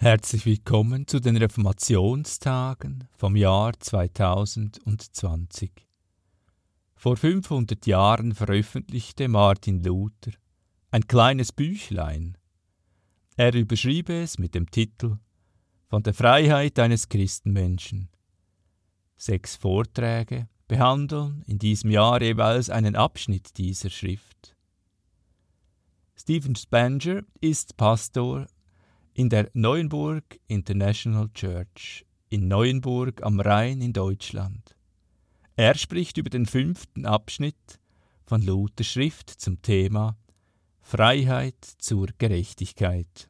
Herzlich willkommen zu den Reformationstagen vom Jahr 2020. Vor 500 Jahren veröffentlichte Martin Luther ein kleines Büchlein. Er überschrieb es mit dem Titel »Von der Freiheit eines Christenmenschen«. 6 Vorträge behandeln in diesem Jahr jeweils einen Abschnitt dieser Schrift. Stephen Spanger ist Pastor in der Neuenburg International Church in Neuenburg am Rhein in Deutschland. Er spricht über den 5. Abschnitt von Luthers Schrift zum Thema Freiheit zur Gerechtigkeit.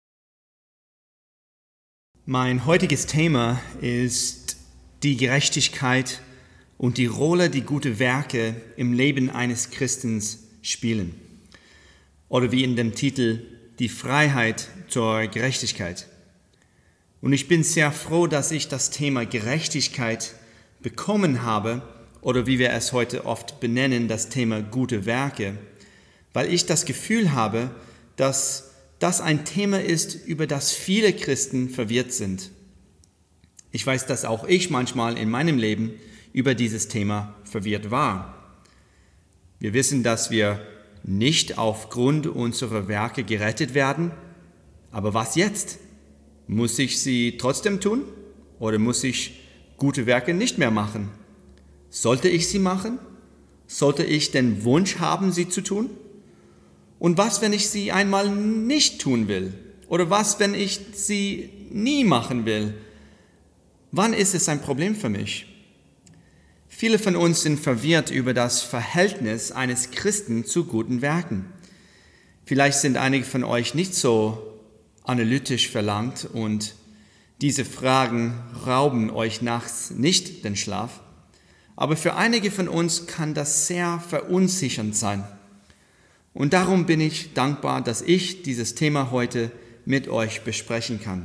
Mein heutiges Thema ist die Gerechtigkeit und die Rolle, die gute Werke im Leben eines Christens spielen. Oder wie in dem Titel, die Freiheit zur Gerechtigkeit. Und ich bin sehr froh, dass ich das Thema Gerechtigkeit bekommen habe, oder wie wir es heute oft benennen, das Thema gute Werke, weil ich das Gefühl habe, dass das ein Thema ist, über das viele Christen verwirrt sind. Ich weiß, dass auch ich manchmal in meinem Leben über dieses Thema verwirrt war. Wir wissen, dass wir nicht aufgrund unserer Werke gerettet werden, aber was jetzt? Muss ich sie trotzdem tun oder muss ich gute Werke nicht mehr machen? Sollte ich sie machen? Sollte ich den Wunsch haben, sie zu tun? Und was, wenn ich sie einmal nicht tun will? Oder was, wenn ich sie nie machen will? Wann ist es ein Problem für mich? Viele von uns sind verwirrt über das Verhältnis eines Christen zu guten Werken. Vielleicht sind einige von euch nicht so analytisch verlangt und diese Fragen rauben euch nachts nicht den Schlaf. Aber für einige von uns kann das sehr verunsichernd sein. Und darum bin ich dankbar, dass ich dieses Thema heute mit euch besprechen kann.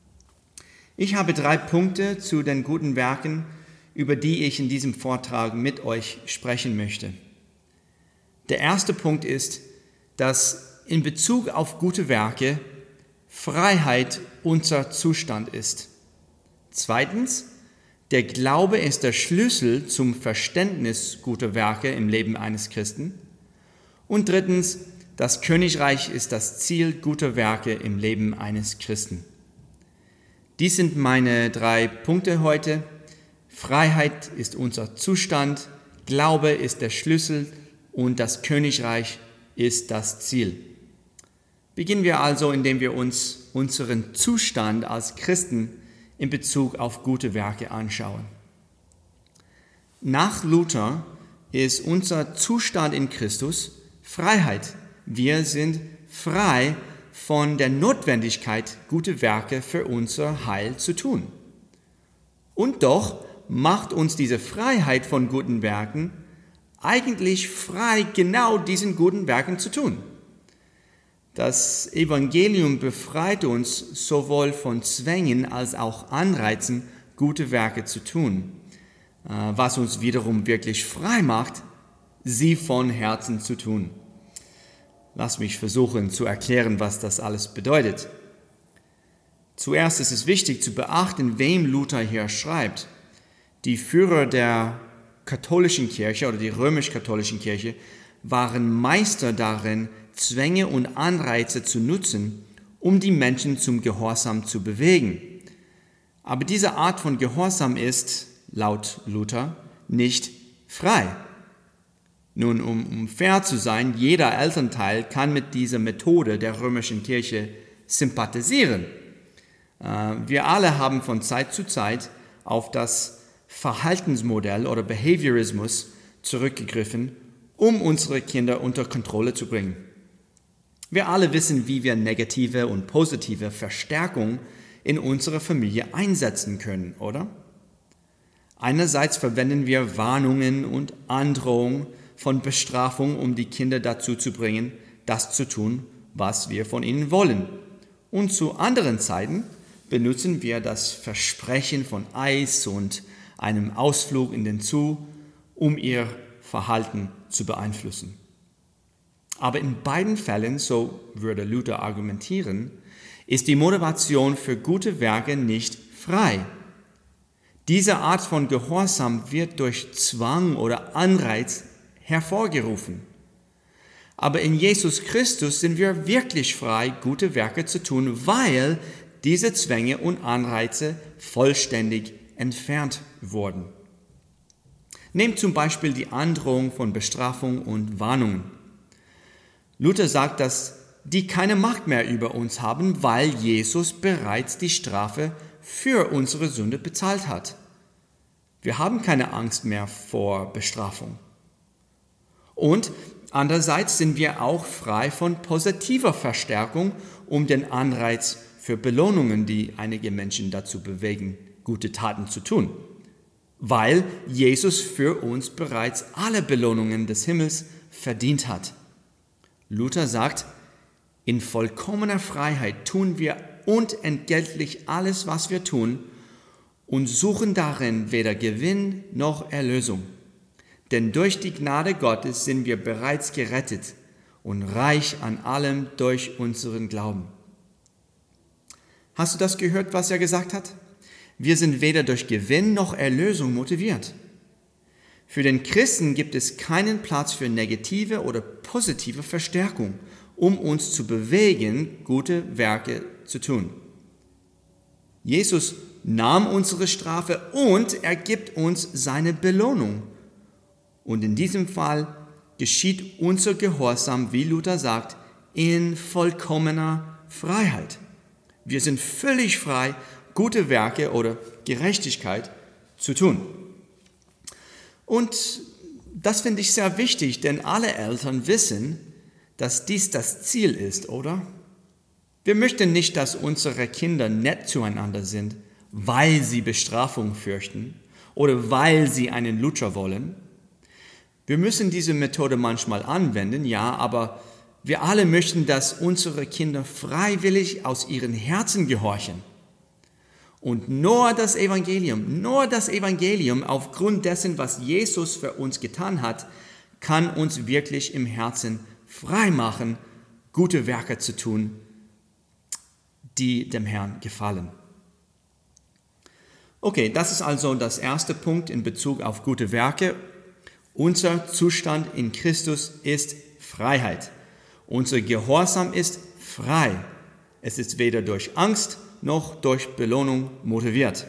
Ich habe 3 Punkte zu den guten Werken, über die ich in diesem Vortrag mit euch sprechen möchte. Der erste Punkt ist, dass in Bezug auf gute Werke Freiheit unser Zustand ist. Zweitens, der Glaube ist der Schlüssel zum Verständnis guter Werke im Leben eines Christen. Und drittens, das Königreich ist das Ziel guter Werke im Leben eines Christen. Dies sind meine 3 Punkte heute. Freiheit ist unser Zustand, Glaube ist der Schlüssel und das Königreich ist das Ziel. Beginnen wir also, indem wir uns unseren Zustand als Christen in Bezug auf gute Werke anschauen. Nach Luther ist unser Zustand in Christus Freiheit. Wir sind frei von der Notwendigkeit, gute Werke für unser Heil zu tun. Und doch macht uns diese Freiheit von guten Werken eigentlich frei, genau diesen guten Werken zu tun. Das Evangelium befreit uns sowohl von Zwängen als auch Anreizen, gute Werke zu tun, was uns wiederum wirklich frei macht, sie von Herzen zu tun. Lass mich versuchen zu erklären, was das alles bedeutet. Zuerst ist es wichtig zu beachten, wem Luther hier schreibt. Die Führer der katholischen Kirche oder die römisch-katholischen Kirche waren Meister darin, Zwänge und Anreize zu nutzen, um die Menschen zum Gehorsam zu bewegen. Aber diese Art von Gehorsam ist, laut Luther, nicht frei. Nun, um fair zu sein, jeder Elternteil kann mit dieser Methode der römischen Kirche sympathisieren. Wir alle haben von Zeit zu Zeit auf das Verhaltensmodell oder Behaviorismus zurückgegriffen, um unsere Kinder unter Kontrolle zu bringen. Wir alle wissen, wie wir negative und positive Verstärkung in unserer Familie einsetzen können, oder? Einerseits verwenden wir Warnungen und Androhung von Bestrafung, um die Kinder dazu zu bringen, das zu tun, was wir von ihnen wollen. Und zu anderen Zeiten benutzen wir das Versprechen von Eis und einem Ausflug in den Zoo, um ihr Verhalten zu beeinflussen. Aber in beiden Fällen, so würde Luther argumentieren, ist die Motivation für gute Werke nicht frei. Diese Art von Gehorsam wird durch Zwang oder Anreiz hervorgerufen. Aber in Jesus Christus sind wir wirklich frei, gute Werke zu tun, weil diese Zwänge und Anreize vollständig entfernt wurden. Nehmt zum Beispiel die Androhung von Bestrafung und Warnungen. Luther sagt, dass die keine Macht mehr über uns haben, weil Jesus bereits die Strafe für unsere Sünde bezahlt hat. Wir haben keine Angst mehr vor Bestrafung. Und andererseits sind wir auch frei von positiver Verstärkung, um den Anreiz für Belohnungen, die einige Menschen dazu bewegen, gute Taten zu tun, weil Jesus für uns bereits alle Belohnungen des Himmels verdient hat. Luther sagt, in vollkommener Freiheit tun wir unentgeltlich alles, was wir tun, und suchen darin weder Gewinn noch Erlösung. Denn durch die Gnade Gottes sind wir bereits gerettet und reich an allem durch unseren Glauben. Hast du das gehört, was er gesagt hat? Wir sind weder durch Gewinn noch Erlösung motiviert. Für den Christen gibt es keinen Platz für negative oder positive Verstärkung, um uns zu bewegen, gute Werke zu tun. Jesus nahm unsere Strafe und er gibt uns seine Belohnung. Und in diesem Fall geschieht unser Gehorsam, wie Luther sagt, in vollkommener Freiheit. Wir sind völlig frei, gute Werke oder Gerechtigkeit zu tun. Und das finde ich sehr wichtig, denn alle Eltern wissen, dass dies das Ziel ist, oder? Wir möchten nicht, dass unsere Kinder nett zueinander sind, weil sie Bestrafung fürchten oder weil sie einen Lutscher wollen. Wir müssen diese Methode manchmal anwenden, ja, aber wir alle möchten, dass unsere Kinder freiwillig aus ihren Herzen gehorchen. Und nur das Evangelium aufgrund dessen, was Jesus für uns getan hat, kann uns wirklich im Herzen frei machen, gute Werke zu tun, die dem Herrn gefallen. Okay, das ist also das erste Punkt in Bezug auf gute Werke. Unser Zustand in Christus ist Freiheit. Unser Gehorsam ist frei. Es ist weder durch Angst noch durch Belohnung motiviert.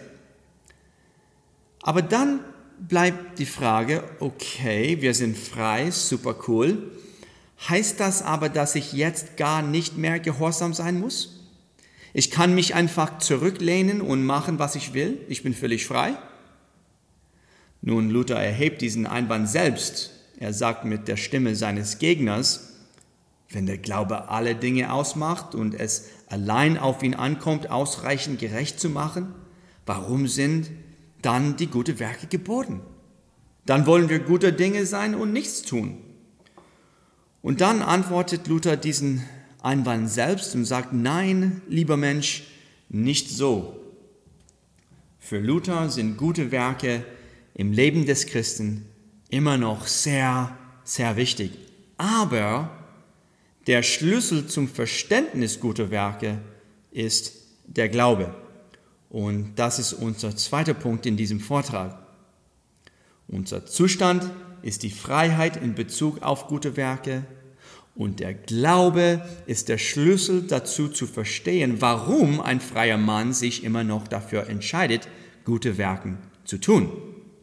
Aber dann bleibt die Frage, okay, wir sind frei, super cool. Heißt das aber, dass ich jetzt gar nicht mehr gehorsam sein muss? Ich kann mich einfach zurücklehnen und machen, was ich will. Ich bin völlig frei. Nun, Luther erhebt diesen Einwand selbst. Er sagt mit der Stimme seines Gegners, wenn der Glaube alle Dinge ausmacht und es allein auf ihn ankommt, ausreichend gerecht zu machen, warum sind dann die guten Werke geboten? Dann wollen wir guter Dinge sein und nichts tun. Und dann antwortet Luther diesen Einwand selbst und sagt, nein, lieber Mensch, nicht so. Für Luther sind gute Werke im Leben des Christen immer noch sehr, sehr wichtig. Aber der Schlüssel zum Verständnis guter Werke ist der Glaube. Und das ist unser zweiter Punkt in diesem Vortrag. Unser Zustand ist die Freiheit in Bezug auf gute Werke. Und der Glaube ist der Schlüssel dazu zu verstehen, warum ein freier Mann sich immer noch dafür entscheidet, gute Werke zu tun.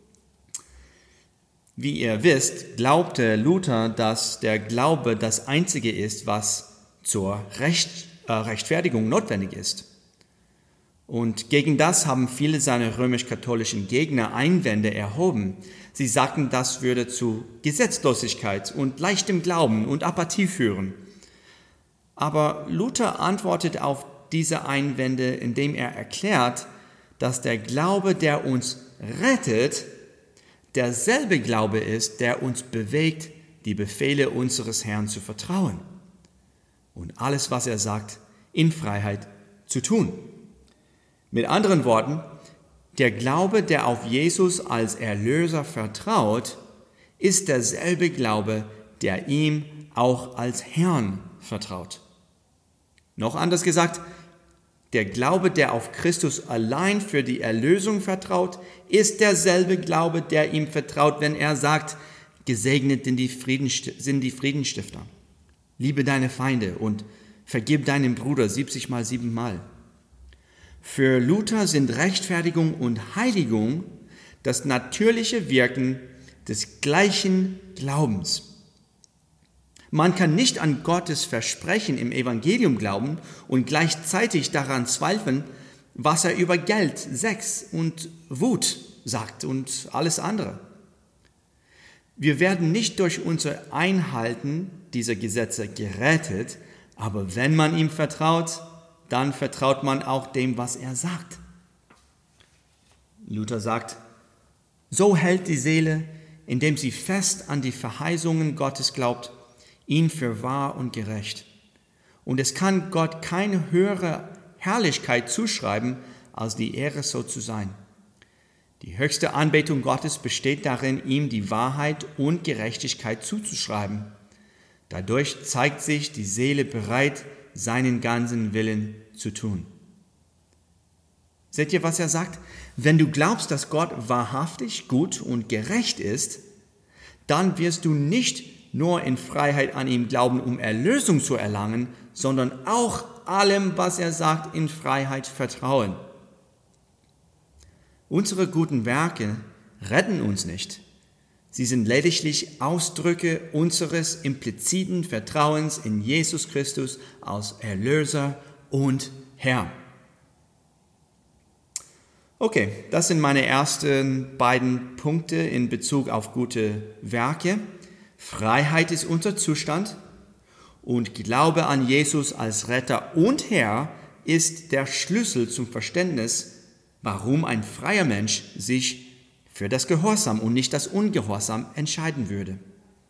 Wie ihr wisst, glaubte Luther, dass der Glaube das Einzige ist, was zur Rechtfertigung notwendig ist. Und gegen das haben viele seiner römisch-katholischen Gegner Einwände erhoben. Sie sagten, das würde zu Gesetzlosigkeit und leichtem Glauben und Apathie führen. Aber Luther antwortet auf diese Einwände, indem er erklärt, dass der Glaube, der uns rettet, derselbe Glaube ist, der uns bewegt, die Befehle unseres Herrn zu vertrauen und alles, was er sagt, in Freiheit zu tun. Mit anderen Worten, der Glaube, der auf Jesus als Erlöser vertraut, ist derselbe Glaube, der ihm auch als Herrn vertraut. Noch anders gesagt, Der Glaube, der auf Christus allein für die Erlösung vertraut, ist derselbe Glaube, der ihm vertraut, wenn er sagt, gesegnet sind die Friedensstifter. Liebe deine Feinde und vergib deinem Bruder 70 mal 7 Mal. Für Luther sind Rechtfertigung und Heiligung das natürliche Wirken des gleichen Glaubens. Man kann nicht an Gottes Versprechen im Evangelium glauben und gleichzeitig daran zweifeln, was er über Geld, Sex und Wut sagt und alles andere. Wir werden nicht durch unser Einhalten dieser Gesetze gerettet, aber wenn man ihm vertraut, dann vertraut man auch dem, was er sagt. Luther sagt, so hält die Seele, indem sie fest an die Verheißungen Gottes glaubt, ihn für wahr und gerecht. Und es kann Gott keine höhere Herrlichkeit zuschreiben, als die Ehre, so zu sein. Die höchste Anbetung Gottes besteht darin, ihm die Wahrheit und Gerechtigkeit zuzuschreiben. Dadurch zeigt sich die Seele bereit, seinen ganzen Willen zu tun. Seht ihr, was er sagt? Wenn du glaubst, dass Gott wahrhaftig, gut und gerecht ist, dann wirst du nicht nur in Freiheit an ihm glauben, um Erlösung zu erlangen, sondern auch allem, was er sagt, in Freiheit vertrauen. Unsere guten Werke retten uns nicht. Sie sind lediglich Ausdrücke unseres impliziten Vertrauens in Jesus Christus als Erlöser und Herr. Okay, das sind meine ersten beiden Punkte in Bezug auf gute Werke. Freiheit ist unser Zustand und Glaube an Jesus als Retter und Herr ist der Schlüssel zum Verständnis, warum ein freier Mensch sich für das Gehorsam und nicht das Ungehorsam entscheiden würde.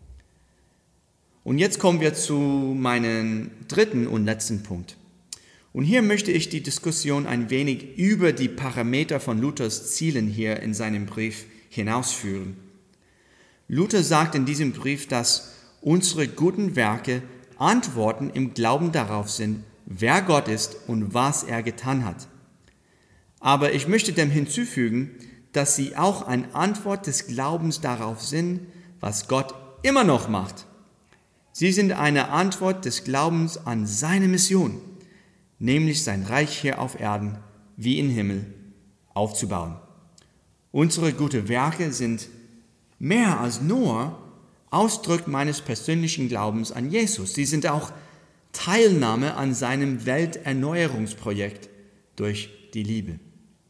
Und jetzt kommen wir zu meinem dritten und letzten Punkt. Und hier möchte ich die Diskussion ein wenig über die Parameter von Luthers Zielen hier in seinem Brief hinausführen. Luther sagt in diesem Brief, dass unsere guten Werke Antworten im Glauben darauf sind, wer Gott ist und was er getan hat. Aber ich möchte dem hinzufügen, dass sie auch eine Antwort des Glaubens darauf sind, was Gott immer noch macht. Sie sind eine Antwort des Glaubens an seine Mission, nämlich sein Reich hier auf Erden wie im Himmel aufzubauen. Unsere guten Werke sind mehr als nur Ausdruck meines persönlichen Glaubens an Jesus. Sie sind auch Teilnahme an seinem Welterneuerungsprojekt durch die Liebe.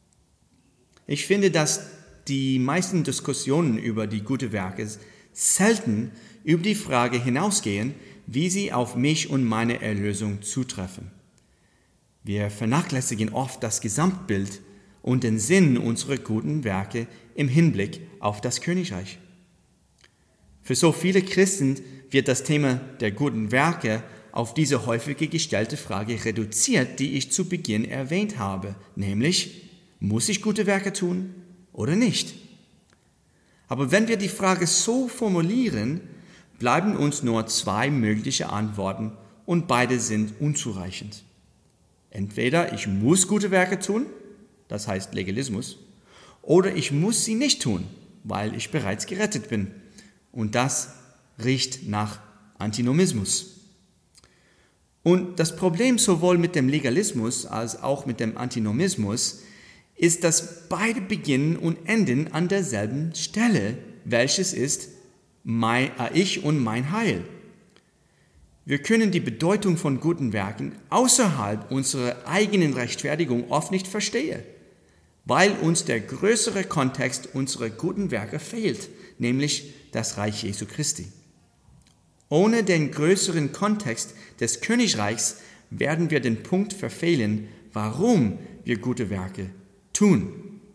Ich finde, dass die meisten Diskussionen über die guten Werke selten über die Frage hinausgehen, wie sie auf mich und meine Erlösung zutreffen. Wir vernachlässigen oft das Gesamtbild und den Sinn unserer guten Werke im Hinblick auf das Königreich. Für so viele Christen wird das Thema der guten Werke auf diese häufig gestellte Frage reduziert, die ich zu Beginn erwähnt habe, nämlich, muss ich gute Werke tun oder nicht? Aber wenn wir die Frage so formulieren, bleiben uns nur 2 mögliche Antworten und beide sind unzureichend. Entweder ich muss gute Werke tun, das heißt Legalismus, oder ich muss sie nicht tun, weil ich bereits gerettet bin. Und das riecht nach Antinomismus. Und das Problem sowohl mit dem Legalismus als auch mit dem Antinomismus ist, dass beide beginnen und enden an derselben Stelle, welches ist ich und mein Heil. Wir können die Bedeutung von guten Werken außerhalb unserer eigenen Rechtfertigung oft nicht verstehen, weil uns der größere Kontext unserer guten Werke fehlt, nämlich das Reich Jesu Christi. Ohne den größeren Kontext des Königreichs werden wir den Punkt verfehlen, warum wir gute Werke tun.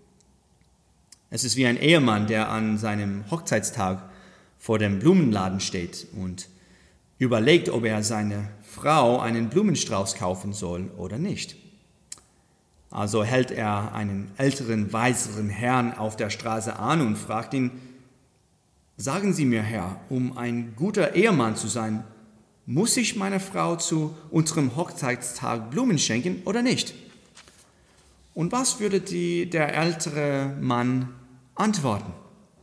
Es ist wie ein Ehemann, der an seinem Hochzeitstag vor dem Blumenladen steht und überlegt, ob er seiner Frau einen Blumenstrauß kaufen soll oder nicht. Also hält er einen älteren, weiseren Herrn auf der Straße an und fragt ihn, sagen Sie mir, Herr, um ein guter Ehemann zu sein, muss ich meiner Frau zu unserem Hochzeitstag Blumen schenken oder nicht? Und was würde der ältere Mann antworten?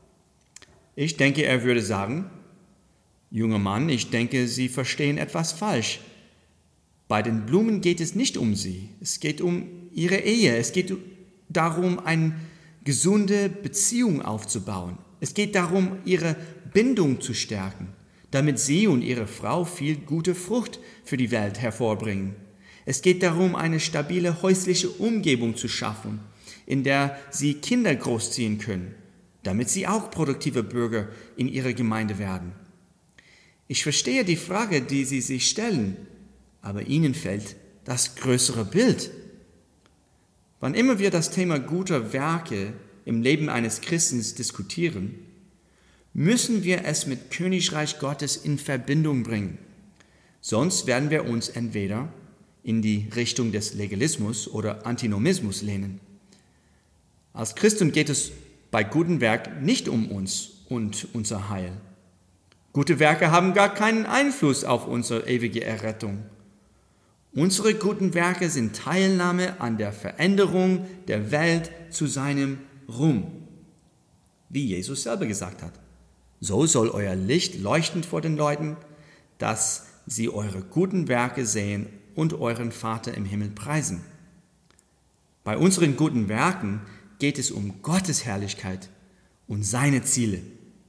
Ich denke, er würde sagen, junger Mann, ich denke, Sie verstehen etwas falsch. Bei den Blumen geht es nicht um Sie, es geht um Ihre Ehe, es geht darum, eine gesunde Beziehung aufzubauen. Es geht darum, Ihre Bindung zu stärken, damit Sie und Ihre Frau viel gute Frucht für die Welt hervorbringen. Es geht darum, eine stabile häusliche Umgebung zu schaffen, in der Sie Kinder großziehen können, damit sie auch produktive Bürger in ihrer Gemeinde werden. Ich verstehe die Frage, die Sie sich stellen, aber Ihnen fehlt das größere Bild. Wann immer wir das Thema guter Werke im Leben eines Christens diskutieren, müssen wir es mit Königreich Gottes in Verbindung bringen. Sonst werden wir uns entweder in die Richtung des Legalismus oder Antinomismus lehnen. Als Christen geht es bei gutem Werk nicht um uns und unser Heil. Gute Werke haben gar keinen Einfluss auf unsere ewige Errettung. Unsere guten Werke sind Teilnahme an der Veränderung der Welt zu seinem Ruhm, wie Jesus selber gesagt hat. So soll euer Licht leuchten vor den Leuten, dass sie eure guten Werke sehen und euren Vater im Himmel preisen. Bei unseren guten Werken geht es um Gottes Herrlichkeit und seine Ziele.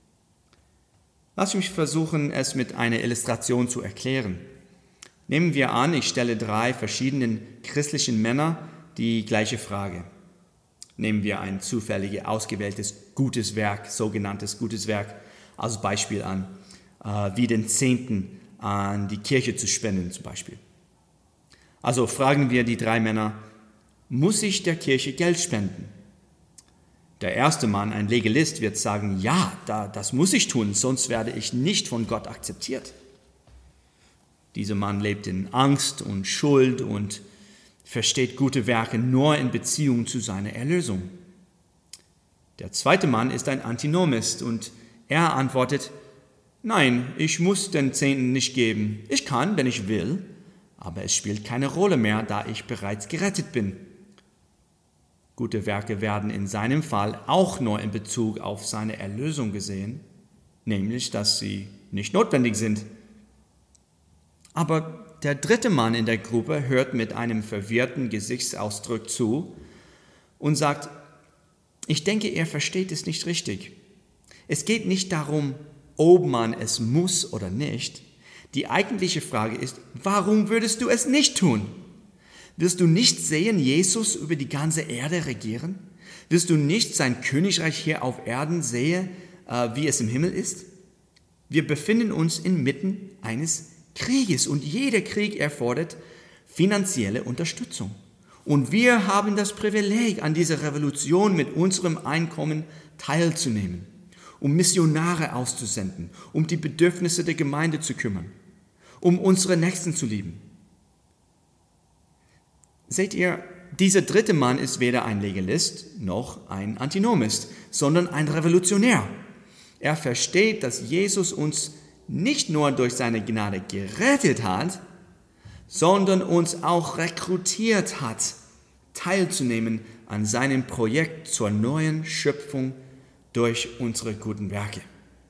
Lass mich versuchen, es mit einer Illustration zu erklären. Nehmen wir an, ich stelle 3 verschiedenen christlichen Männer die gleiche Frage. Nehmen wir ein zufällig ausgewähltes gutes Werk, sogenanntes gutes Werk, als Beispiel an, wie den Zehnten an die Kirche zu spenden zum Beispiel. Also fragen wir die 3 Männer, muss ich der Kirche Geld spenden? Der erste Mann, ein Legalist, wird sagen, ja, das muss ich tun, sonst werde ich nicht von Gott akzeptiert. Dieser Mann lebt in Angst und Schuld und versteht gute Werke nur in Beziehung zu seiner Erlösung. Der zweite Mann ist ein Antinomist und er antwortet, nein, ich muss den Zehnten nicht geben. Ich kann, wenn ich will, aber es spielt keine Rolle mehr, da ich bereits gerettet bin. Gute Werke werden in seinem Fall auch nur in Bezug auf seine Erlösung gesehen, nämlich, dass sie nicht notwendig sind. Aber der dritte Mann in der Gruppe hört mit einem verwirrten Gesichtsausdruck zu und sagt, ich denke, er versteht es nicht richtig. Es geht nicht darum, ob man es muss oder nicht. Die eigentliche Frage ist, warum würdest du es nicht tun? Wirst du nicht sehen, Jesus über die ganze Erde regieren? Wirst du nicht sein Königreich hier auf Erden sehen, wie es im Himmel ist? Wir befinden uns inmitten eines Krieges und jeder Krieg erfordert finanzielle Unterstützung. Und wir haben das Privileg, an dieser Revolution mit unserem Einkommen teilzunehmen, um Missionare auszusenden, um die Bedürfnisse der Gemeinde zu kümmern, um unsere Nächsten zu lieben. Seht ihr, dieser dritte Mann ist weder ein Legalist noch ein Antinomist, sondern ein Revolutionär. Er versteht, dass Jesus uns nicht nur durch seine Gnade gerettet hat, sondern uns auch rekrutiert hat, teilzunehmen an seinem Projekt zur neuen Schöpfung durch unsere guten Werke.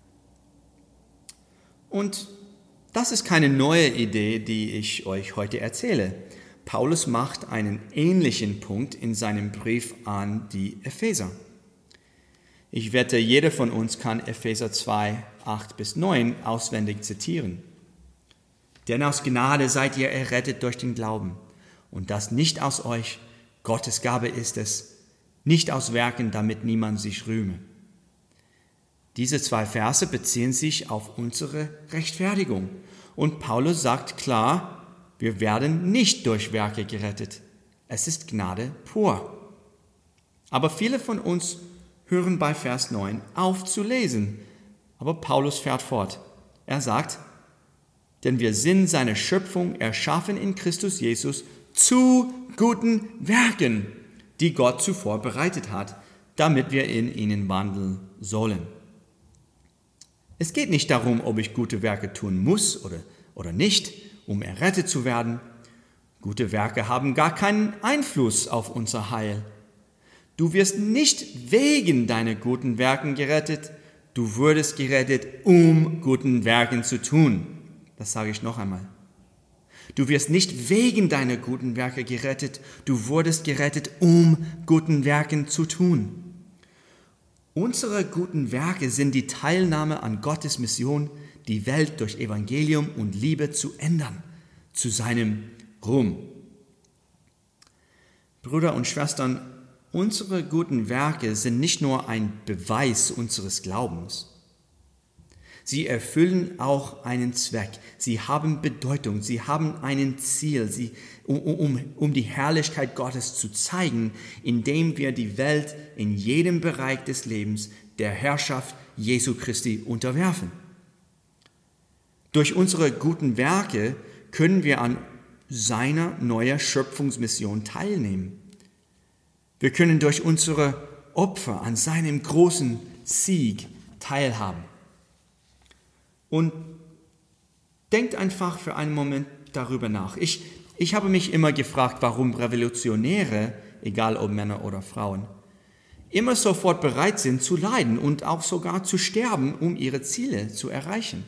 Und das ist keine neue Idee, die ich euch heute erzähle. Paulus macht einen ähnlichen Punkt in seinem Brief an die Epheser. Ich wette, jeder von uns kann Epheser 2, 8-9 auswendig zitieren. Denn aus Gnade seid ihr errettet durch den Glauben. Und das nicht aus euch, Gottes Gabe ist es, nicht aus Werken, damit niemand sich rühme. Diese 2 Verse beziehen sich auf unsere Rechtfertigung. Und Paulus sagt klar, wir werden nicht durch Werke gerettet. Es ist Gnade pur. Aber viele von uns hören bei Vers 9 auf zu lesen. Aber Paulus fährt fort. Er sagt, denn wir sind seine Schöpfung, erschaffen in Christus Jesus zu guten Werken, die Gott zuvor bereitet hat, damit wir in ihnen wandeln sollen. Es geht nicht darum, ob ich gute Werke tun muss oder nicht, um errettet zu werden. Gute Werke haben gar keinen Einfluss auf unser Heil. Du wirst nicht wegen deiner guten Werken gerettet, du wurdest gerettet, um guten Werken zu tun. Das sage ich noch einmal. Du wirst nicht wegen deiner guten Werke gerettet, du wurdest gerettet, um guten Werken zu tun. Unsere guten Werke sind die Teilnahme an Gottes Mission, die Welt durch Evangelium und Liebe zu ändern, zu seinem Ruhm. Brüder und Schwestern, unsere guten Werke sind nicht nur ein Beweis unseres Glaubens. Sie erfüllen auch einen Zweck. Sie haben Bedeutung. Sie haben ein Ziel, um die Herrlichkeit Gottes zu zeigen, indem wir die Welt in jedem Bereich des Lebens der Herrschaft Jesu Christi unterwerfen. Durch unsere guten Werke können wir an seiner neuen Schöpfungsmission teilnehmen. Wir können durch unsere Opfer an seinem großen Sieg teilhaben. Und denkt einfach für einen Moment darüber nach. Ich habe mich immer gefragt, warum Revolutionäre, egal ob Männer oder Frauen, immer sofort bereit sind zu leiden und auch sogar zu sterben, um ihre Ziele zu erreichen.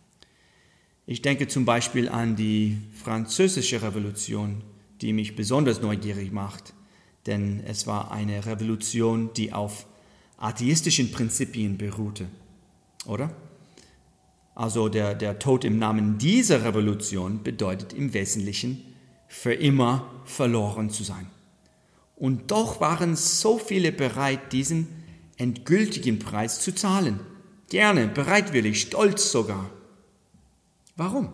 Ich denke zum Beispiel an die Französische Revolution, die mich besonders neugierig macht, denn es war eine Revolution, die auf atheistischen Prinzipien beruhte, oder? Also der Tod im Namen dieser Revolution bedeutet im Wesentlichen, für immer verloren zu sein. Und doch waren so viele bereit, diesen endgültigen Preis zu zahlen. Gerne, bereitwillig, stolz sogar. Warum?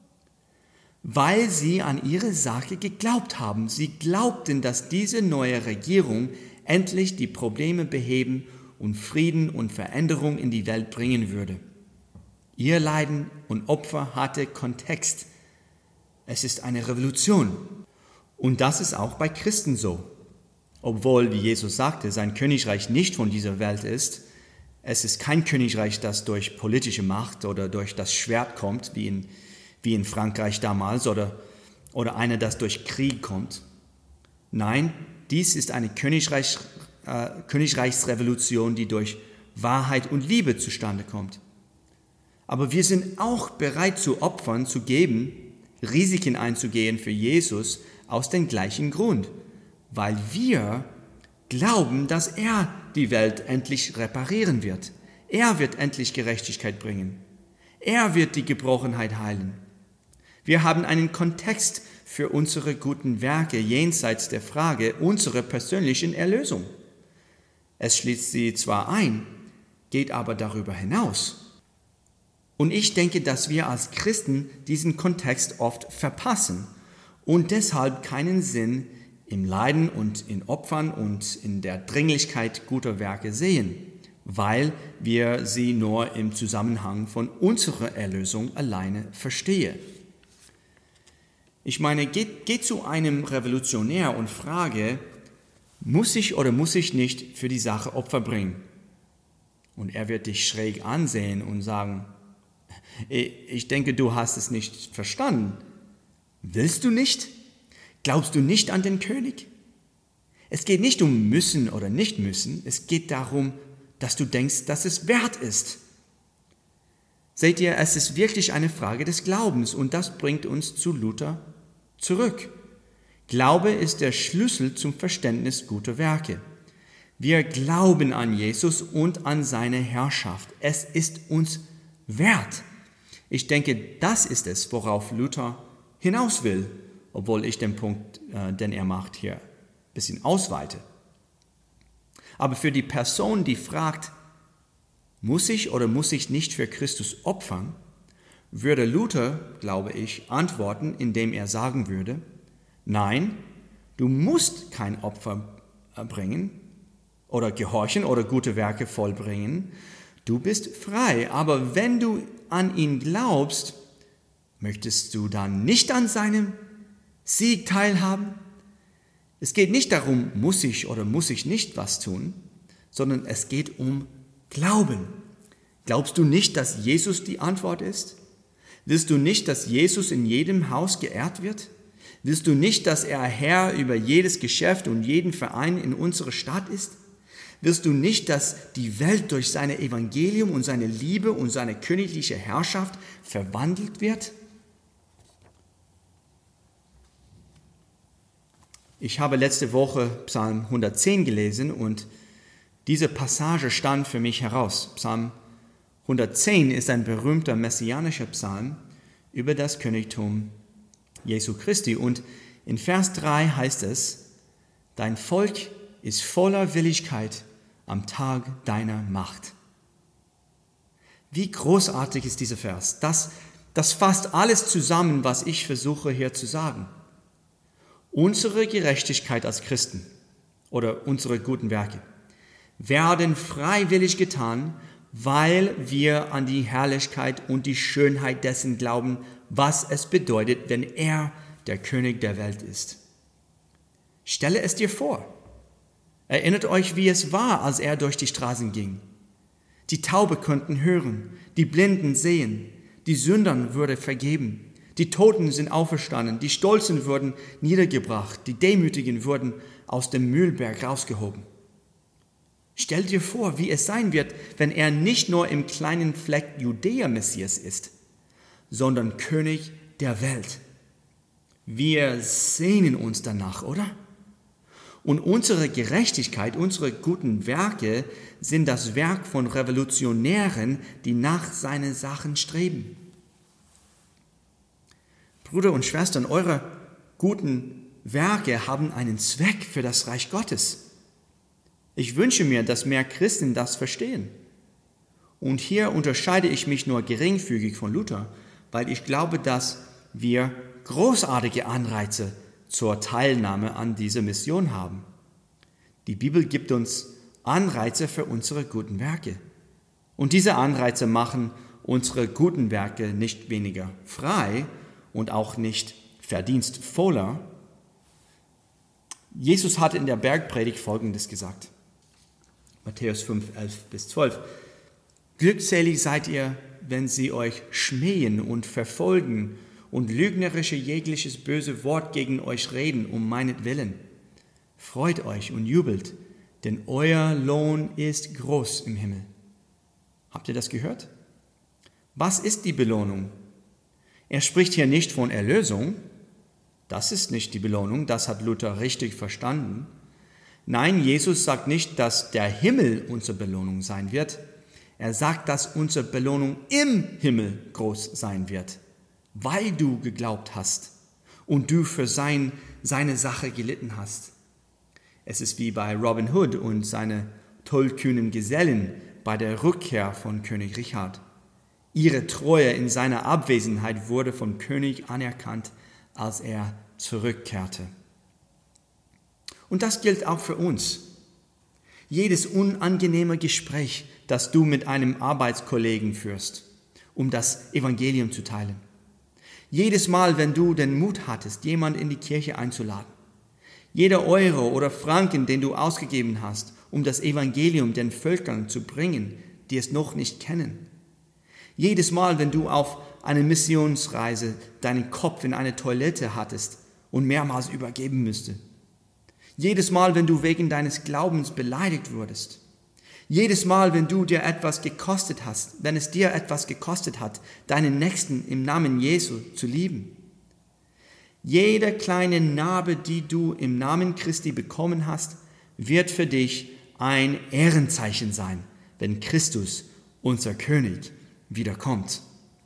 Weil sie an ihre Sache geglaubt haben. Sie glaubten, dass diese neue Regierung endlich die Probleme beheben und Frieden und Veränderung in die Welt bringen würde. Ihr Leiden und Opfer hatte Kontext. Es ist eine Revolution. Und das ist auch bei Christen so. Obwohl, wie Jesus sagte, sein Königreich nicht von dieser Welt ist, es ist kein Königreich, das durch politische Macht oder durch das Schwert kommt, wie in Frankreich damals, oder einer, das durch Krieg kommt. Nein, dies ist eine Königreichsrevolution, die durch Wahrheit und Liebe zustande kommt. Aber wir sind auch bereit zu Opfern zu geben, Risiken einzugehen für Jesus aus dem gleichen Grund, weil wir glauben, dass er die Welt endlich reparieren wird. Er wird endlich Gerechtigkeit bringen. Er wird die Gebrochenheit heilen. Wir haben einen Kontext für unsere guten Werke jenseits der Frage unserer persönlichen Erlösung. Es schließt sie zwar ein, geht aber darüber hinaus. Und ich denke, dass wir als Christen diesen Kontext oft verpassen und deshalb keinen Sinn im Leiden und in Opfern und in der Dringlichkeit guter Werke sehen, weil wir sie nur im Zusammenhang von unserer Erlösung alleine verstehen. Ich meine, geht zu einem Revolutionär und frage, muss ich oder muss ich nicht für die Sache Opfer bringen? Und er wird dich schräg ansehen und sagen, ich denke, du hast es nicht verstanden. Willst du nicht? Glaubst du nicht an den König? Es geht nicht um müssen oder nicht müssen, es geht darum, dass du denkst, dass es wert ist. Seht ihr, es ist wirklich eine Frage des Glaubens und das bringt uns zu Luther zurück. Glaube ist der Schlüssel zum Verständnis guter Werke. Wir glauben an Jesus und an seine Herrschaft. Es ist uns wert. Ich denke, das ist es, worauf Luther hinaus will, obwohl ich den Punkt, den er macht, hier ein bisschen ausweite. Aber für die Person, die fragt, muss ich oder muss ich nicht für Christus opfern, würde Luther, glaube ich, antworten, indem er sagen würde, nein, du musst kein Opfer bringen oder gehorchen oder gute Werke vollbringen. Du bist frei, aber wenn du an ihn glaubst, möchtest du dann nicht an seinem Sieg teilhaben? Es geht nicht darum, muss ich oder muss ich nicht was tun, sondern es geht um Glauben. Glaubst du nicht, dass Jesus die Antwort ist? Willst du nicht, dass Jesus in jedem Haus geehrt wird? Willst du nicht, dass er Herr über jedes Geschäft und jeden Verein in unserer Stadt ist? Willst du nicht, dass die Welt durch sein Evangelium und seine Liebe und seine königliche Herrschaft verwandelt wird? Ich habe letzte Woche Psalm 110 gelesen und diese Passage stand für mich heraus. Psalm 110 ist ein berühmter messianischer Psalm über das Königtum Jesu Christi. Und in Vers 3 heißt es, dein Volk ist voller Willigkeit am Tag deiner Macht. Wie großartig ist dieser Vers. Das fasst alles zusammen, was ich versuche hier zu sagen. Unsere Gerechtigkeit als Christen oder unsere guten Werke werden freiwillig getan, weil wir an die Herrlichkeit und die Schönheit dessen glauben, was es bedeutet, wenn er der König der Welt ist. Stelle es dir vor. Erinnert euch, wie es war, als er durch die Straßen ging. Die Taube konnten hören, die Blinden sehen, die Sündern wurde vergeben, die Toten sind auferstanden, die Stolzen wurden niedergebracht, die Demütigen wurden aus dem Mühlberg rausgehoben. Stell dir vor, wie es sein wird, wenn er nicht nur im kleinen Fleck Judäa Messias ist, sondern König der Welt. Wir sehnen uns danach, oder? Und unsere Gerechtigkeit, unsere guten Werke sind das Werk von Revolutionären, die nach seinen Sachen streben. Brüder und Schwestern, eure guten Werke haben einen Zweck für das Reich Gottes. Ich wünsche mir, dass mehr Christen das verstehen. Und hier unterscheide ich mich nur geringfügig von Luther, weil ich glaube, dass wir großartige Anreize zur Teilnahme an dieser Mission haben. Die Bibel gibt uns Anreize für unsere guten Werke. Und diese Anreize machen unsere guten Werke nicht weniger frei und auch nicht verdienstvoller. Jesus hat in der Bergpredigt Folgendes gesagt. Matthäus 5, 11-12. Glückselig seid ihr, wenn sie euch schmähen und verfolgen und lügnerische jegliches böse Wort gegen euch reden, um meinetwillen. Freut euch und jubelt, denn euer Lohn ist groß im Himmel. Habt ihr das gehört? Was ist die Belohnung? Er spricht hier nicht von Erlösung. Das ist nicht die Belohnung, das hat Luther richtig verstanden. Nein, Jesus sagt nicht, dass der Himmel unsere Belohnung sein wird. Er sagt, dass unsere Belohnung im Himmel groß sein wird, weil du geglaubt hast und du für seine Sache gelitten hast. Es ist wie bei Robin Hood und seine tollkühnen Gesellen bei der Rückkehr von König Richard. Ihre Treue in seiner Abwesenheit wurde vom König anerkannt, als er zurückkehrte. Und das gilt auch für uns. Jedes unangenehme Gespräch, das du mit einem Arbeitskollegen führst, um das Evangelium zu teilen. Jedes Mal, wenn du den Mut hattest, jemand in die Kirche einzuladen. Jeder Euro oder Franken, den du ausgegeben hast, um das Evangelium den Völkern zu bringen, die es noch nicht kennen. Jedes Mal, wenn du auf einer Missionsreise deinen Kopf in eine Toilette hattest und mehrmals übergeben müsste. Jedes Mal, wenn du wegen deines Glaubens beleidigt wurdest. Jedes Mal, wenn es dir etwas gekostet hat, deinen Nächsten im Namen Jesu zu lieben. Jede kleine Narbe, die du im Namen Christi bekommen hast, wird für dich ein Ehrenzeichen sein, wenn Christus, unser König, wiederkommt.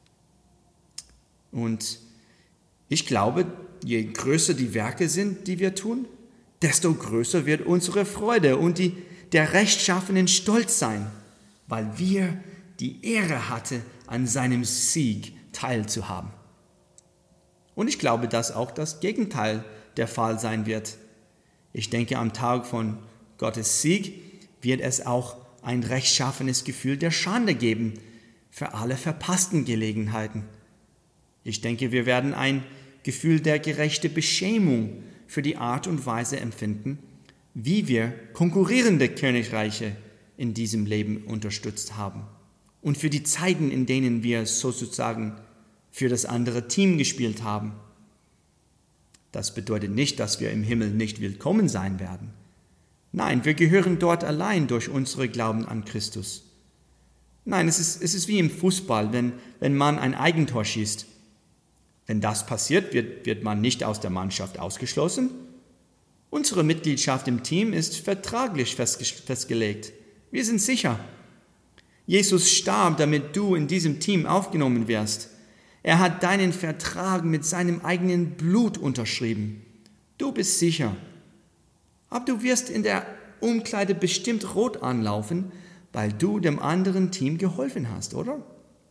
Und ich glaube, je größer die Werke sind, die wir tun, desto größer wird unsere Freude und der Rechtschaffenen Stolz sein, weil wir die Ehre hatten, an seinem Sieg teilzuhaben. Und ich glaube, dass auch das Gegenteil der Fall sein wird. Ich denke, am Tag von Gottes Sieg wird es auch ein rechtschaffenes Gefühl der Schande geben für alle verpassten Gelegenheiten. Ich denke, wir werden ein Gefühl der gerechten Beschämung für die Art und Weise empfinden, wie wir konkurrierende Königreiche in diesem Leben unterstützt haben und für die Zeiten, in denen wir sozusagen für das andere Team gespielt haben. Das bedeutet nicht, dass wir im Himmel nicht willkommen sein werden. Nein, wir gehören dort allein durch unsere Glauben an Christus. Nein, es ist wie im Fußball, wenn man ein Eigentor schießt. Wenn das passiert, wird man nicht aus der Mannschaft ausgeschlossen. Unsere Mitgliedschaft im Team ist vertraglich festgelegt. Wir sind sicher. Jesus starb, damit du in diesem Team aufgenommen wirst. Er hat deinen Vertrag mit seinem eigenen Blut unterschrieben. Du bist sicher. Aber du wirst in der Umkleide bestimmt rot anlaufen, weil du dem anderen Team geholfen hast, oder?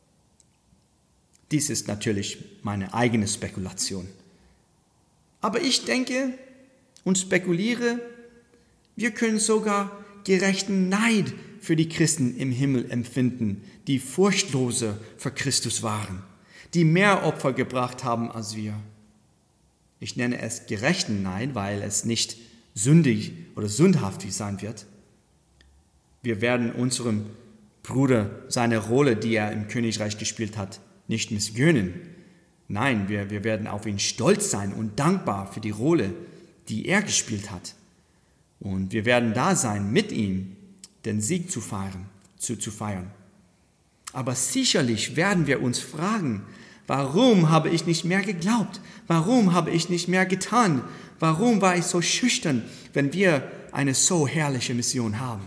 Dies ist natürlich meine eigene Spekulation. Aber ich denke und spekuliere, wir können sogar gerechten Neid für die Christen im Himmel empfinden, die furchtloser für Christus waren, die mehr Opfer gebracht haben als wir. Ich nenne es gerechten Neid, weil es nicht sündig oder sündhaft sein wird. Wir werden unserem Bruder seine Rolle, die er im Königreich gespielt hat, nicht missgönnen. Nein, wir werden auf ihn stolz sein und dankbar für die Rolle, die er gespielt hat. Und wir werden da sein, mit ihm den Sieg zu feiern. Aber sicherlich werden wir uns fragen, warum habe ich nicht mehr geglaubt? Warum habe ich nicht mehr getan? Warum war ich so schüchtern, wenn wir eine so herrliche Mission haben?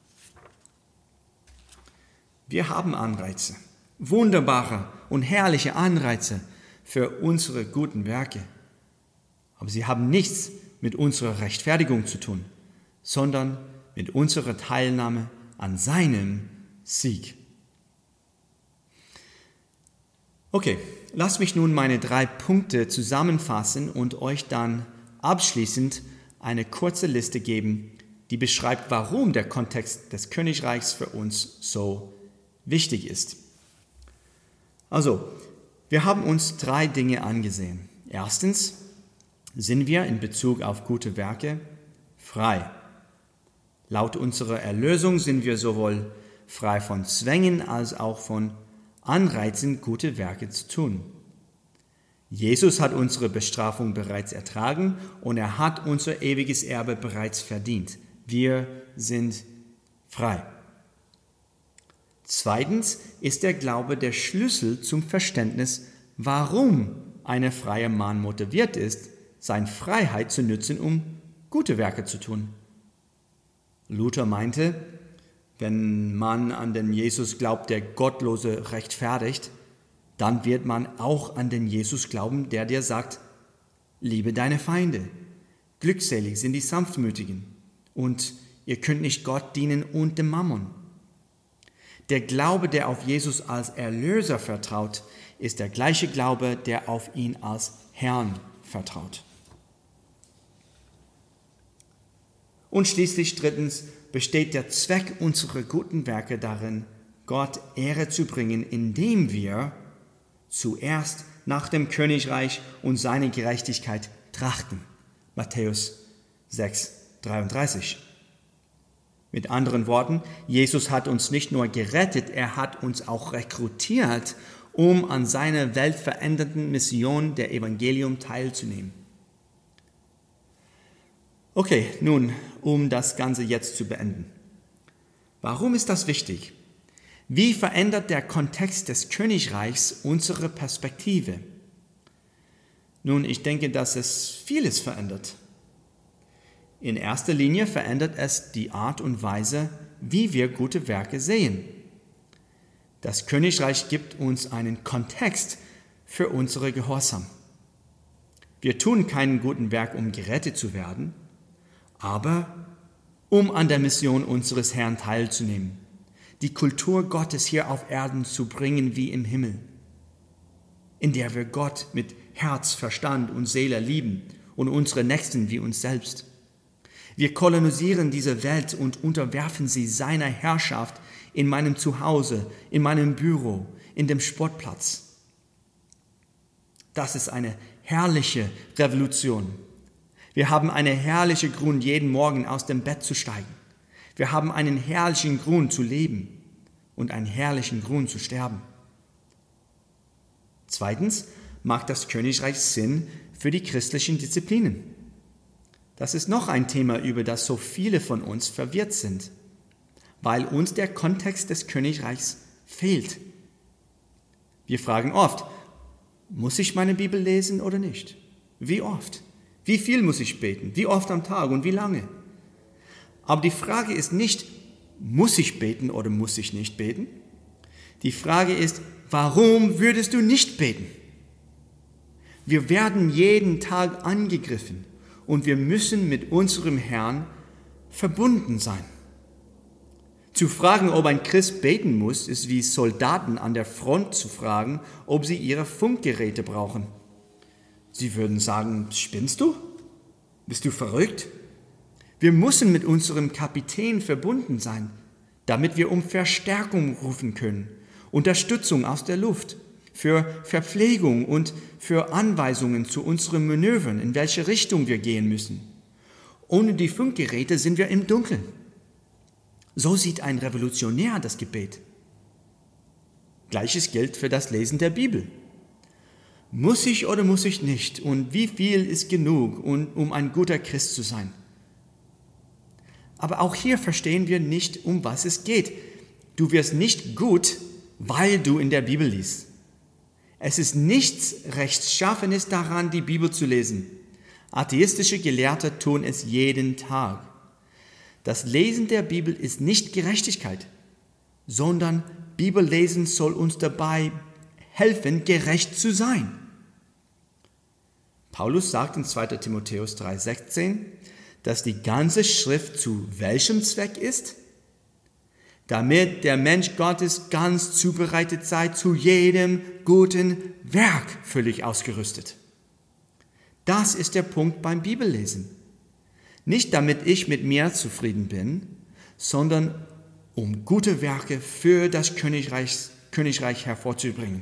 Wir haben Anreize, wunderbare und herrliche Anreize für unsere guten Werke. Aber sie haben nichts mit unserer Rechtfertigung zu tun, sondern mit unserer Teilnahme an seinem Sieg. Okay, lasst mich nun meine 3 Punkte zusammenfassen und euch dann abschließend eine kurze Liste geben, die beschreibt, warum der Kontext des Königreichs für uns so wichtig ist. Also, wir haben uns 3 Dinge angesehen. Erstens sind wir in Bezug auf gute Werke frei. Laut unserer Erlösung sind wir sowohl frei von Zwängen als auch von Anreizen, gute Werke zu tun. Jesus hat unsere Bestrafung bereits ertragen und er hat unser ewiges Erbe bereits verdient. Wir sind frei. Zweitens ist der Glaube der Schlüssel zum Verständnis, warum eine freie Mann motiviert ist, seine Freiheit zu nutzen, um gute Werke zu tun. Luther meinte, wenn man an den Jesus glaubt, der Gottlose rechtfertigt, dann wird man auch an den Jesus glauben, der dir sagt, liebe deine Feinde, glückselig sind die Sanftmütigen und ihr könnt nicht Gott dienen und dem Mammon. Der Glaube, der auf Jesus als Erlöser vertraut, ist der gleiche Glaube, der auf ihn als Herrn vertraut. Und schließlich drittens besteht der Zweck unserer guten Werke darin, Gott Ehre zu bringen, indem wir zuerst nach dem Königreich und seine Gerechtigkeit trachten. Matthäus 6,33. Mit anderen Worten, Jesus hat uns nicht nur gerettet, er hat uns auch rekrutiert, um an seiner weltverändernden Mission der Evangelium teilzunehmen. Okay, nun, um das Ganze jetzt zu beenden. Warum ist das wichtig? Wie verändert der Kontext des Königreichs unsere Perspektive? Nun, ich denke, dass es vieles verändert. In erster Linie verändert es die Art und Weise, wie wir gute Werke sehen. Das Königreich gibt uns einen Kontext für unsere Gehorsam. Wir tun keinen guten Werk, um gerettet zu werden, aber um an der Mission unseres Herrn teilzunehmen, die Kultur Gottes hier auf Erden zu bringen wie im Himmel, in der wir Gott mit Herz, Verstand und Seele lieben und unsere Nächsten wie uns selbst. Wir kolonisieren diese Welt und unterwerfen sie seiner Herrschaft in meinem Zuhause, in meinem Büro, in dem Sportplatz. Das ist eine herrliche Revolution. Wir haben einen herrlichen Grund, jeden Morgen aus dem Bett zu steigen. Wir haben einen herrlichen Grund zu leben und einen herrlichen Grund zu sterben. Zweitens macht das Königreich Sinn für die christlichen Disziplinen. Das ist noch ein Thema, über das so viele von uns verwirrt sind, weil uns der Kontext des Königreichs fehlt. Wir fragen oft, muss ich meine Bibel lesen oder nicht? Wie oft? Wie viel muss ich beten? Wie oft am Tag und wie lange? Aber die Frage ist nicht, muss ich beten oder muss ich nicht beten? Die Frage ist, warum würdest du nicht beten? Wir werden jeden Tag angegriffen und wir müssen mit unserem Herrn verbunden sein. Zu fragen, ob ein Christ beten muss, ist wie Soldaten an der Front zu fragen, ob sie ihre Funkgeräte brauchen. Sie würden sagen, spinnst du? Bist du verrückt? Wir müssen mit unserem Kapitän verbunden sein, damit wir um Verstärkung rufen können, Unterstützung aus der Luft, für Verpflegung und für Anweisungen zu unseren Manövern, in welche Richtung wir gehen müssen. Ohne die Funkgeräte sind wir im Dunkeln. So sieht ein Revolutionär das Gebet. Gleiches gilt für das Lesen der Bibel. Muss ich oder muss ich nicht? Und wie viel ist genug, um ein guter Christ zu sein? Aber auch hier verstehen wir nicht, um was es geht. Du wirst nicht gut, weil du in der Bibel liest. Es ist nichts Rechtschaffenes daran, die Bibel zu lesen. Atheistische Gelehrte tun es jeden Tag. Das Lesen der Bibel ist nicht Gerechtigkeit, sondern Bibellesen soll uns dabei helfen, gerecht zu sein. Paulus sagt in 2. Timotheus 3,16, dass die ganze Schrift zu welchem Zweck ist? Damit der Mensch Gottes ganz zubereitet sei, zu jedem guten Werk völlig ausgerüstet. Das ist der Punkt beim Bibellesen. Nicht damit ich mit mir zufrieden bin, sondern um gute Werke für das Königreich hervorzubringen.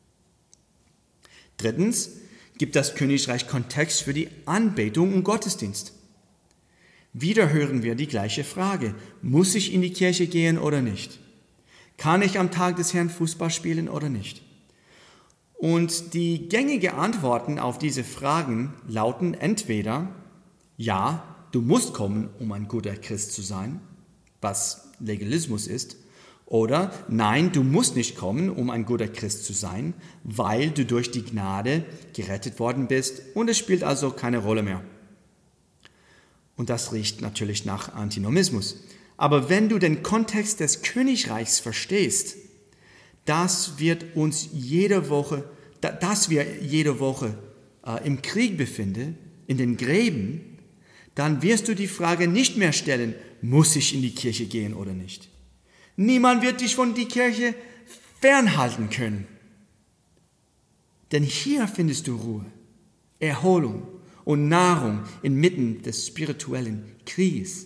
Drittens gibt das Königreich Kontext für die Anbetung und Gottesdienst. Wieder hören wir die gleiche Frage. Muss ich in die Kirche gehen oder nicht? Kann ich am Tag des Herrn Fußball spielen oder nicht? Und die gängigen Antworten auf diese Fragen lauten entweder, ja, du musst kommen, um ein guter Christ zu sein, was Legalismus ist, oder nein, du musst nicht kommen, um ein guter Christ zu sein, weil du durch die Gnade gerettet worden bist und es spielt also keine Rolle mehr. Und das riecht natürlich nach Antinomismus. Aber wenn du den Kontext des Königreichs verstehst, dass wir jede Woche im Krieg befinden, in den Gräben, dann wirst du die Frage nicht mehr stellen, muss ich in die Kirche gehen oder nicht? Niemand wird dich von der Kirche fernhalten können. Denn hier findest du Ruhe, Erholung und Nahrung inmitten des spirituellen Krieges.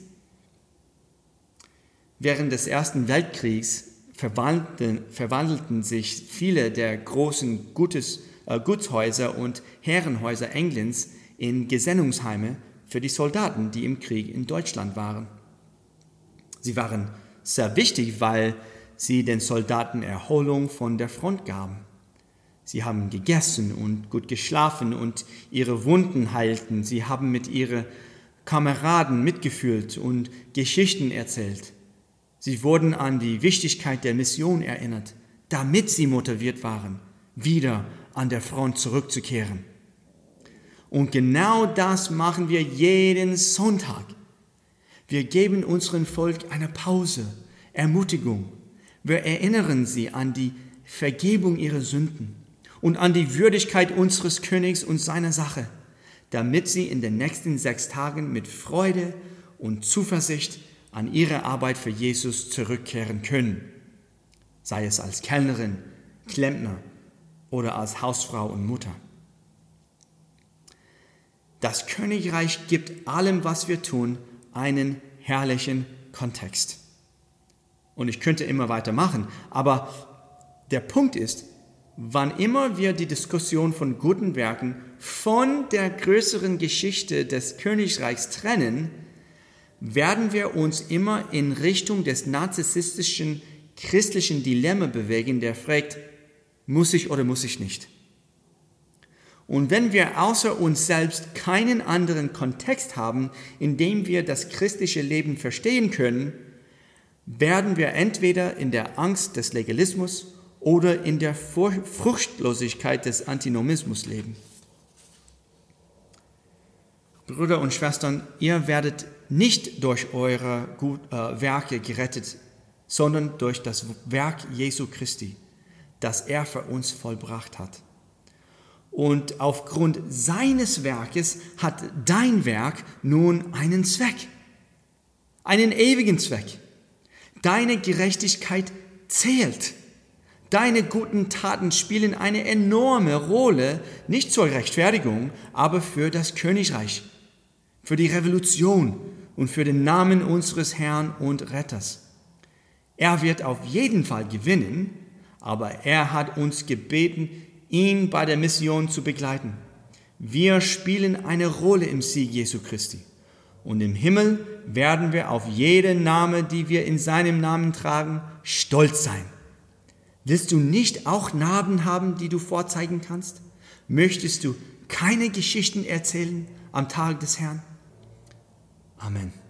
Während des Ersten Weltkriegs verwandelten sich viele der großen Gutshäuser und Herrenhäuser Englands in Gesinnungsheime für die Soldaten, die im Krieg in Deutschland waren. Sie waren sehr wichtig, weil sie den Soldaten Erholung von der Front gaben. Sie haben gegessen und gut geschlafen und ihre Wunden heilten. Sie haben mit ihren Kameraden mitgefühlt und Geschichten erzählt. Sie wurden an die Wichtigkeit der Mission erinnert, damit sie motiviert waren, wieder an der Front zurückzukehren. Und genau das machen wir jeden Sonntag. Wir geben unserem Volk eine Pause, Ermutigung. Wir erinnern sie an die Vergebung ihrer Sünden und an die Würdigkeit unseres Königs und seiner Sache, damit sie in den nächsten 6 Tagen mit Freude und Zuversicht an ihre Arbeit für Jesus zurückkehren können, sei es als Kellnerin, Klempner oder als Hausfrau und Mutter. Das Königreich gibt allem, was wir tun, einen herrlichen Kontext. Und ich könnte immer weitermachen, aber der Punkt ist, wann immer wir die Diskussion von guten Werken von der größeren Geschichte des Königreichs trennen, werden wir uns immer in Richtung des narzisstischen christlichen Dilemma bewegen, der fragt, muss ich oder muss ich nicht? Und wenn wir außer uns selbst keinen anderen Kontext haben, in dem wir das christliche Leben verstehen können, werden wir entweder in der Angst des Legalismus oder in der Fruchtlosigkeit des Antinomismus leben. Brüder und Schwestern, ihr werdet nicht durch eure Werke gerettet, sondern durch das Werk Jesu Christi, das er für uns vollbracht hat. Und aufgrund seines Werkes hat dein Werk nun einen Zweck, einen ewigen Zweck. Deine Gerechtigkeit zählt. Deine guten Taten spielen eine enorme Rolle, nicht zur Rechtfertigung, aber für das Königreich, für die Revolution und für den Namen unseres Herrn und Retters. Er wird auf jeden Fall gewinnen, aber er hat uns gebeten, ihn bei der Mission zu begleiten. Wir spielen eine Rolle im Sieg Jesu Christi. Und im Himmel werden wir auf jede Name, die wir in seinem Namen tragen, stolz sein. Willst du nicht auch Narben haben, die du vorzeigen kannst? Möchtest du keine Geschichten erzählen am Tag des Herrn? Amen.